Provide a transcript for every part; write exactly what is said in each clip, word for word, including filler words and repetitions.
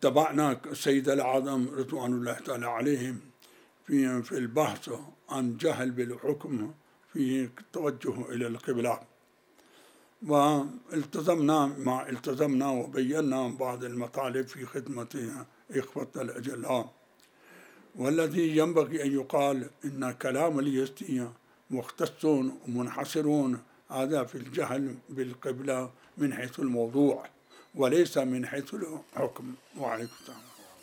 اتبعنا السيد الأعظم رضوان الله تعالى عليهم في في البحث عن جهل بالحكم في التوجه إلى القبلة، والتزمنا ما التزمنا وبينا بعض المطالب في خدمة إخوتنا الأجلاء. والذي ينبغي أن يقال إن كلام اليزدي مختص ومنحصر هذا في الجهل بالقبلة من حيث الموضوع وليس من حيث الحكم. وعليكم السلام.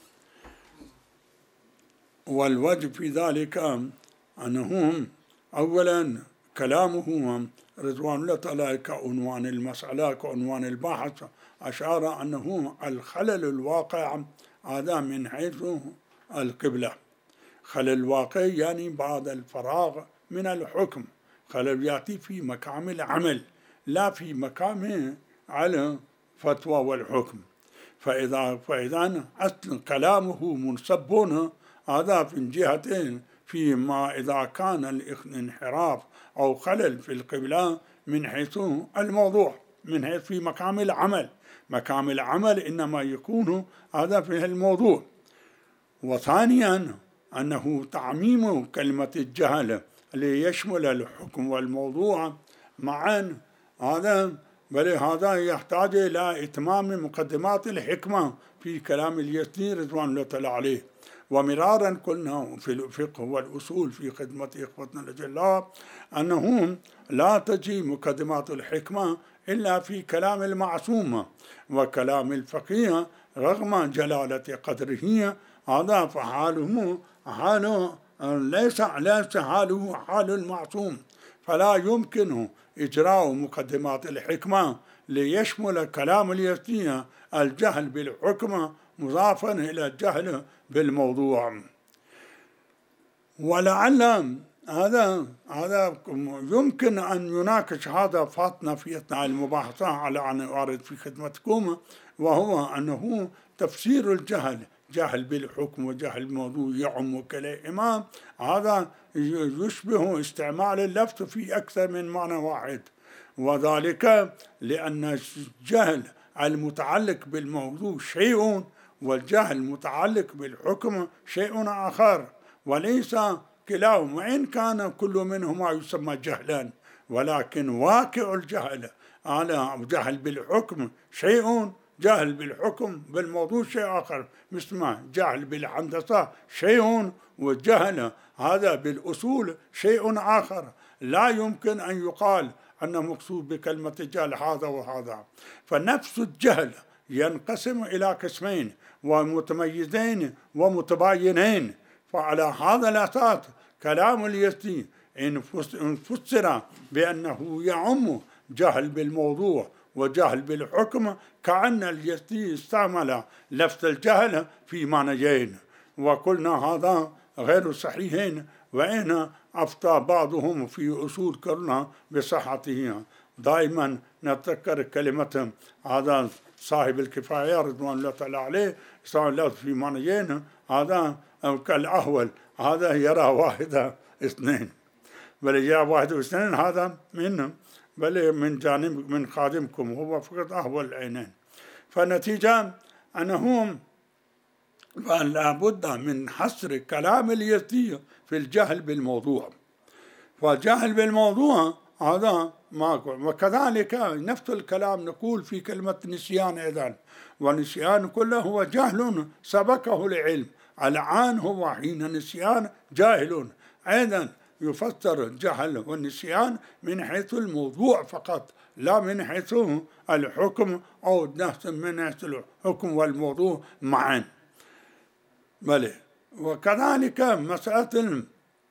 والوجه في ذلك أنهم أولا كلامه رضوان الله تعالى كعنوان المسألة كعنوان البحث أشار أنه الخلل الواقع هذا من حيث القبلة. خلل الواقع يعني بعد الفراغ من الحكم، خلل يأتي في مقام العمل لا في مقام على فتوى والحكم. فإذا فإذا أصل كلامه منسب هذا في جهتين، فيما إذا كان الانحراف أو خلل في القبلة من حيث الموضوع من حيث في مقام العمل، مقام العمل إنما يكون هذا في الموضوع. وثانيا أنه تعميم كلمة الجهل ليشمل الحكم والموضوع معا هذا بل هذا يحتاج إلى إتمام مقدمات الحكمة في كلام اليزدي رضوان الله تعالى عليه. ومرارا قلنا في الفقه والأصول في خدمة إخوتنا الأجلاء أنه لا تجي مقدمات الحكمة إلا في كلام المعصوم، وكلام الفقيه رغم جلالة قدره هذا فحاله حاله ليس ليس حاله حال المعصوم، فلا يمكن إجراء مقدمات الحكمة ليشمل كلام اليزدي الجهل بالحكم مضافا إلى الجهل بالموضوع. ولعل هذا هذا يمكن أن يناقش هذا فاطمة في أثناء المباحثة على أن أعرض في خدمتكم، وهو أنه تفسير الجهل جهل بالحكم وجهل بالموضوع يعم كليهما هذا يشبه استعمال اللفظ في أكثر من معنى واحد، وذلك لأن الجهل المتعلق بالموضوع شيء والجهل المتعلق بالحكم شيء آخر، وليس كلاهما وإن كان كل منهما يسمى جهلا، ولكن واقع الجهل على جهل بالحكم شيء، جهل بالحكم بالموضوع شيء آخر، مثل ما جهل بالهندسة شيء والجهل هذا بالأصول شيء آخر. لا يمكن أن يقال أن مقصود بكلمة الجهل هذا وهذا. فنفس الجهل ينقسم إلى قسمين ومتميزين ومتباينين. فعلى هذا الأساس كلام اليزدي إن فسر بأنه يعم جهل بالموضوع وجهل بالحكم كأن اليزدي استعمل لفظ الجهل في معنيين، وقلنا هذا غير صحيح، وإن أفتى بعضهم في أصول قرنا بصحته. دائما نتذكر كلمة هذا صاحب الكفاية رضوان الله تعالى عليه استعمل في معنيين، هذا كالأهول هذا يرى واحدة اثنين، بل يرى واحد واثنين هذا من بل من جانب من خادمكم هو فقط أهول العينين. فالنتيجة أنهم لا بد من حصر كلام اليزدي في الجهل بالموضوع، والجهل بالموضوع هذا ما أقول. وكذلك نفس الكلام نقول في كلمة نسيان أيضا، والنسيان كله هو جهل سبقه العلم، الآن هو حين نسيان جاهل. أيضا يفسر الجهل والنسيان من حيث الموضوع فقط لا من حيث الحكم أو من حيث الحكم والموضوع معا. بلى. وكذلك مسألة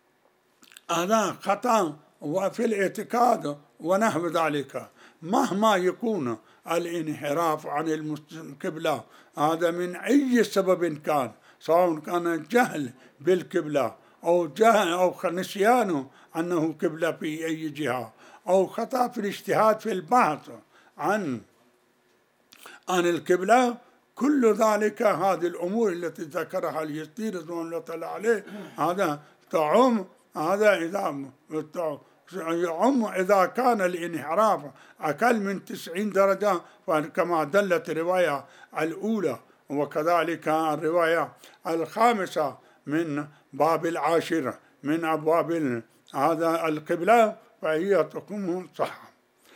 هذا خطأ وفي الاعتقاد ونحو ذلك، مهما يكون الانحراف عن القبلة هذا من أي سبب كان، سواء كان جهل بالقبلة أو جهل أو نسيان أنه قبلة في أي جهة أو خطأ في الاجتهاد في البحث عن عن القبلة، كل ذلك هذه الأمور التي ذكرها اليزدي رضوان الله تعالى عليه هذا تعم هذا إذا يعم إذا كان الانحراف أقل من تسعين درجة، فكما دلت الرواية الأولى وكذلك الرواية الخامسة من باب العاشرة من أبواب هذا القبلة فهي تكون صحة.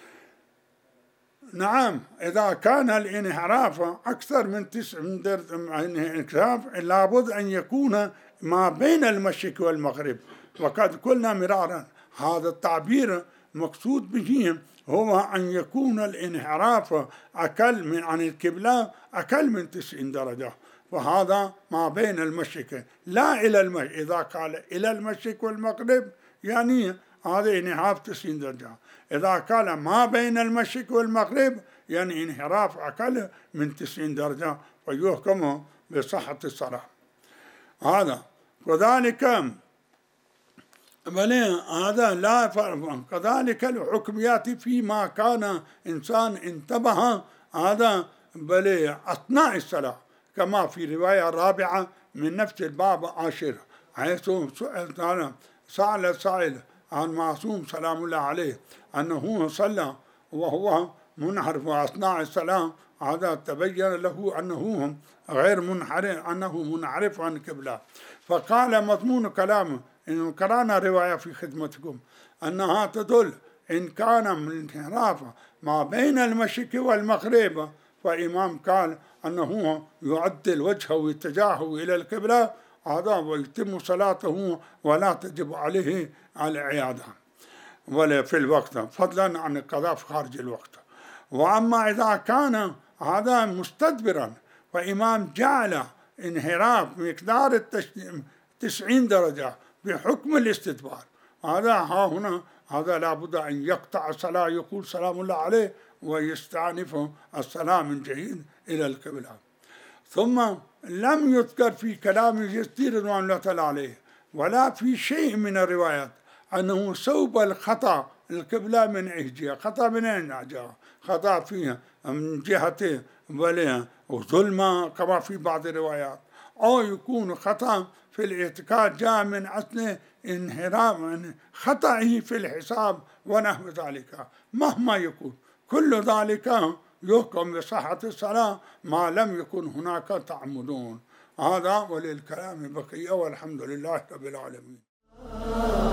نعم، إذا كان الانحراف أكثر من تسع من انحراف لابد أن يكون ما بين المشرق والمغرب، وقد قلنا مرارا هذا التعبير مقصود به هو أن يكون الانحراف أقل من عن القبلة أقل من تسعين درجة، وهذا ما بين المشرق لا إلى المشرق. إذا قال إلى المشرق والمغرب يعني هذا انحراف تسعين درجة، إذا قال ما بين المشرق والمغرب يعني انحراف أقل من تسعين درجة ويحكم بصحة الصلاة. هذا وذلك بل هذا لا فرق. كذلك الحكم يأتي فيما كان إنسان انتبه هذا بل أثناء الصلاة، كما في رواية رابعة من نفس الباب عاشر حيث سأل سائل عن معصوم سلام الله عليه أنه صلى وهو منحرف أثناء الصلاة، هذا تبين له أنه غير منحرف، أنه منحرف عن القبلة، فقال مضمون كلامه إن قرأنا رواية في خدمتكم أنها تدل إن كان من انحراف ما بين المشرق والمغرب، فإمام قال أنه يعدل وجهه واتجاهه إلى القبلة هذا ويتم صلاته ولا تجب عليه العيادة ولا في الوقت، فضلا عن القضاء في خارج الوقت. وأما إذا كان هذا مستدبرا فإمام جعل انحراف مقدار تسعين درجة بحكم الاستدبار، هذا ها هنا هذا لابد أن يقطع الصلاة يقول سلام الله عليه ويستأنف الصلاة من جديد إلى القبلة. ثم لم يذكر في كلام يزيد رضوان الله تعالى عليه ولا في شيء من الروايات أنه صوب الخطأ القبلة من أي جهة. خطأ من أين جاء؟ خطأ فيها من جهة ولا وظلمة كما في بعض الروايات، أو يكون خطأ في الاعتقاد جاء من أصل انحراف من خطأه في الحساب ونحو ذلك. مهما يكون كل ذلك يحكم بصحة الصلاة ما لم يكن هناك تعمدون. هذا وللكلام بقية والحمد لله رب العالمين.